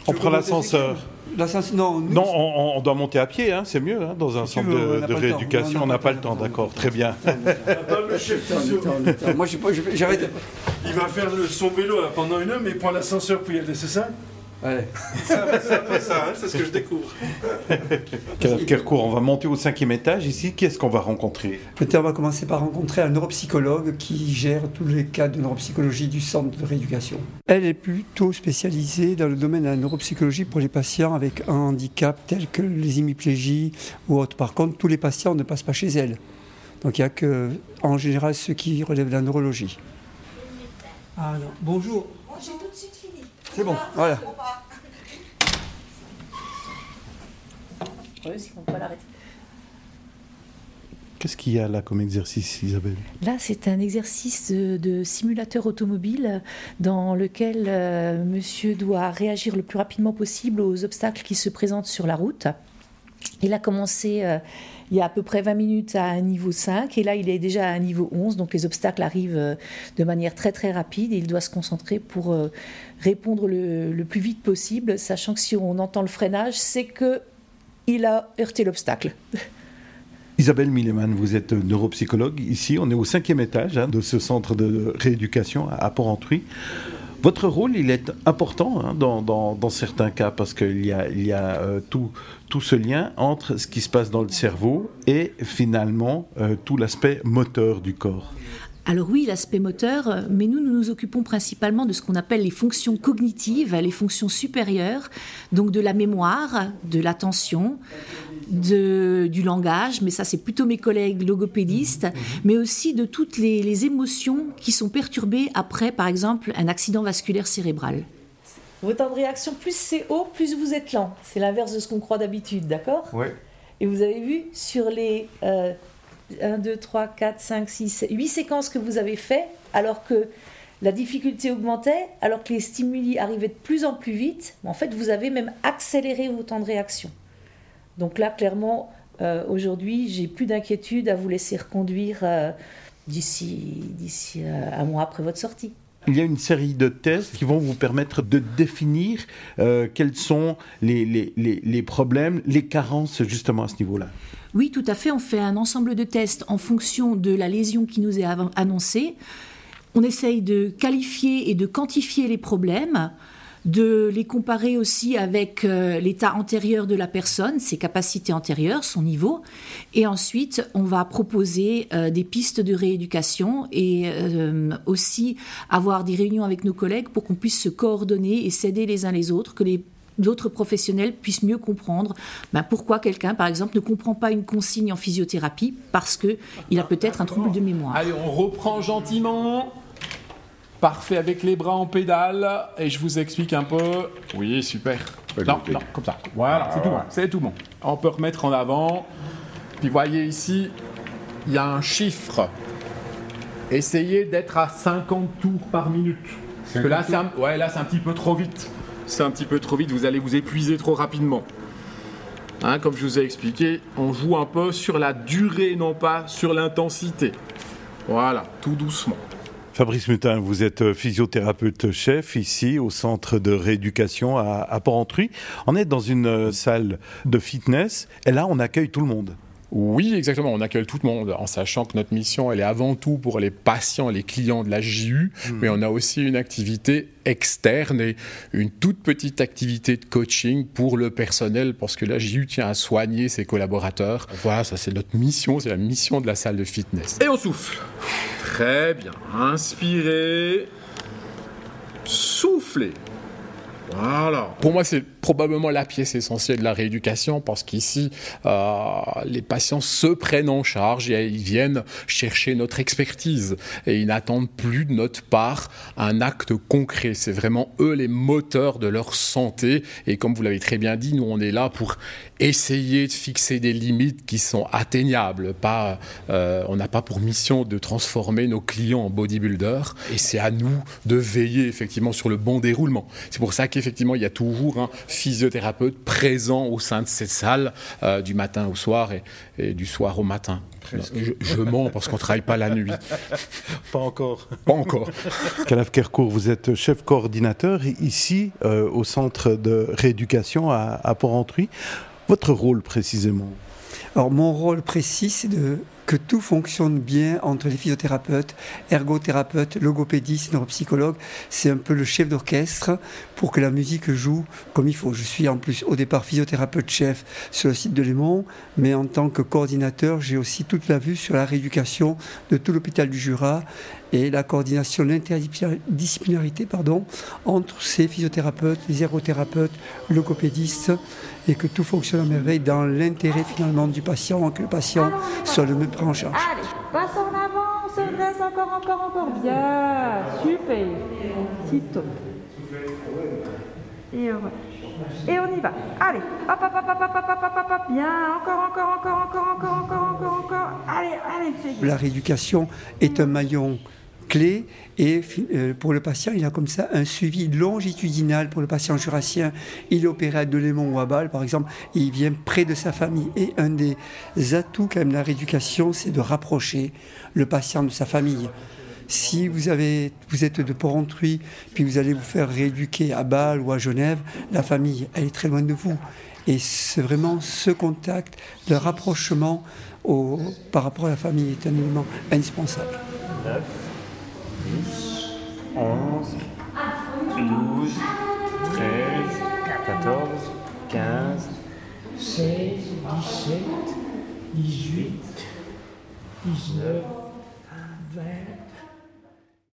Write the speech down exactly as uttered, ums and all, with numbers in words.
On prend l'ascenseur. L'ascenseur, non, nous, non on, on doit monter à pied, hein, c'est mieux, hein, dans un centre veux, de, de rééducation. On n'a pas le temps, d'accord, très bien. Le chef Moi, je, je, j'arrête. Il va faire le, son vélo là, pendant une heure, mais il prend l'ascenseur pour y aller, c'est ça? Ouais. C'est un peu ça, hein, c'est ce que je découvre. Kercourt, on va monter au cinquième étage. Ici, qu'est-ce qu'on va rencontrer? Peut-être on va commencer par rencontrer un neuropsychologue qui gère tous les cas de neuropsychologie du centre de rééducation. Elle est plutôt spécialisée dans le domaine de la neuropsychologie pour les patients avec un handicap tel que les hémiplégies ou autres. Par contre, tous les patients ne passent pas chez elle. Donc il n'y a que, en général, ceux qui relèvent de la neurologie. Ah non, bonjour. J'ai tout de suite fini. C'est bon, voilà. Oui, si on peut l'arrêter. Qu'est-ce qu'il y a là comme exercice, Isabelle? Là, c'est un exercice de, de simulateur automobile dans lequel euh, monsieur doit réagir le plus rapidement possible aux obstacles qui se présentent sur la route. Il a commencé euh, il y a à peu près vingt minutes à un niveau cinq et là, il est déjà à un niveau onze. Donc, les obstacles arrivent euh, de manière très, très rapide et il doit se concentrer pour euh, répondre le, le plus vite possible, sachant que si on entend le freinage, c'est que il a heurté l'obstacle. Isabelle Milleman, vous êtes neuropsychologue. Ici, on est au cinquième étage hein, de ce centre de rééducation à Port-Entruy. Votre rôle, il est important hein, dans, dans, dans certains cas parce qu'il y a, il y a euh, tout, tout ce lien entre ce qui se passe dans le cerveau et finalement euh, tout l'aspect moteur du corps. Alors oui, l'aspect moteur, mais nous, nous nous occupons principalement de ce qu'on appelle les fonctions cognitives, les fonctions supérieures, donc de la mémoire, de l'attention, de, du langage, mais ça c'est plutôt mes collègues logopédistes, mais aussi de toutes les, les émotions qui sont perturbées après, par exemple, un accident vasculaire cérébral. Votre temps de réaction, plus c'est haut, plus vous êtes lent. C'est l'inverse de ce qu'on croit d'habitude, d'accord ? Oui. Et vous avez vu, sur les... Euh, un, deux, trois, quatre, cinq, six, huit séquences que vous avez fait, alors que la difficulté augmentait, alors que les stimuli arrivaient de plus en plus vite, en fait, vous avez même accéléré vos temps de réaction. Donc là, clairement, euh, aujourd'hui, j'ai plus d'inquiétude à vous laisser reconduire euh, d'ici, d'ici euh, un mois après votre sortie. Il y a une série de tests qui vont vous permettre de définir euh, quels sont les, les, les, les problèmes, les carences justement à ce niveau-là. Oui, tout à fait. On fait un ensemble de tests en fonction de la lésion qui nous est annoncée. On essaye de qualifier et de quantifier les problèmes, de les comparer aussi avec euh, l'état antérieur de la personne, ses capacités antérieures, son niveau. Et ensuite, on va proposer euh, des pistes de rééducation et euh, aussi avoir des réunions avec nos collègues pour qu'on puisse se coordonner et s'aider les uns les autres, que les d'autres professionnels puissent mieux comprendre ben, pourquoi quelqu'un, par exemple, ne comprend pas une consigne en physiothérapie parce qu'il a peut-être un trouble de mémoire. Allez, on reprend gentiment. Parfait, avec les bras en pédale. Et je vous explique un peu. Oui, super. Non, non, comme ça. Voilà, c'est tout bon. C'est tout bon. On peut remettre en avant. Puis voyez ici, il y a un chiffre. Essayez d'être à cinquante tours par minute. Parce que là, c'est un... Ouais, là, c'est un petit peu trop vite. C'est un petit peu trop vite, vous allez vous épuiser trop rapidement. Hein, comme je vous ai expliqué, on joue un peu sur la durée, non pas sur l'intensité. Voilà, tout doucement. Fabrice Mutin, vous êtes physiothérapeute chef ici au centre de rééducation à, à Port-Entruy. On est dans une salle de fitness et là on accueille tout le monde. Oui, exactement. On accueille tout le monde en sachant que notre mission, elle est avant tout pour les patients, les clients de la J U, mmh. mais on a aussi une activité externe et une toute petite activité de coaching pour le personnel parce que la J U tient à soigner ses collaborateurs. Voilà, ça c'est notre mission, c'est la mission de la salle de fitness. Et on souffle. Très bien. Inspirez. Soufflez. Voilà. Pour moi, c'est probablement la pièce essentielle de la rééducation parce qu'ici, euh, les patients se prennent en charge et ils viennent chercher notre expertise et ils n'attendent plus de notre part un acte concret. C'est vraiment eux les moteurs de leur santé et comme vous l'avez très bien dit, nous on est là pour essayer de fixer des limites qui sont atteignables. Pas, euh, on n'a pas pour mission de transformer nos clients en bodybuilders et c'est à nous de veiller effectivement sur le bon déroulement. C'est pour ça qu'effectivement, il y a toujours un physiothérapeute présent au sein de cette salle, euh, du matin au soir et, et du soir au matin. Non, je, je mens parce qu'on ne travaille pas la nuit. Pas encore. Pas encore. Calaf Kercourt, vous êtes chef coordinateur ici euh, au centre de rééducation à, à Porrentruy. Votre rôle précisément? Alors mon rôle précis, c'est de que tout fonctionne bien entre les physiothérapeutes, ergothérapeutes, logopédistes, neuropsychologues. C'est un peu le chef d'orchestre pour que la musique joue comme il faut. Je suis en plus au départ physiothérapeute chef sur le site de Léman, mais en tant que coordinateur, j'ai aussi toute la vue sur la rééducation de tout l'hôpital du Jura et la coordination, l'interdisciplinarité pardon, entre ces physiothérapeutes, les ergothérapeutes, logopédistes, et que tout fonctionne à merveille dans l'intérêt finalement du patient, que le patient soit le mieux pris en charge. Allez, passe en avant, on se redresse encore, encore, encore. Bien, super. Petit top. Et heureux. Et on y va. Allez, hop, hop, hop, hop, hop, hop, hop, hop, hop. Bien, encore, encore, encore, encore, encore, encore, encore, encore. Allez, allez, c'est bien. La rééducation est un maillon clé et euh, pour le patient, il a comme ça un suivi longitudinal pour le patient jurassien. Il est opéré à Delémont ou à Bâle, par exemple, et il vient près de sa famille. Et un des atouts quand même de la rééducation, c'est de rapprocher le patient de sa famille. Si vous, avez, vous êtes de Porrentruy, puis vous allez vous faire rééduquer à Bâle ou à Genève, la famille, elle est très loin de vous. Et c'est vraiment ce contact, le rapprochement au, par rapport à la famille est un élément indispensable. neuf, dix, onze, douze, treize, quatorze, quinze, seize, dix-sept, dix-huit, dix-neuf,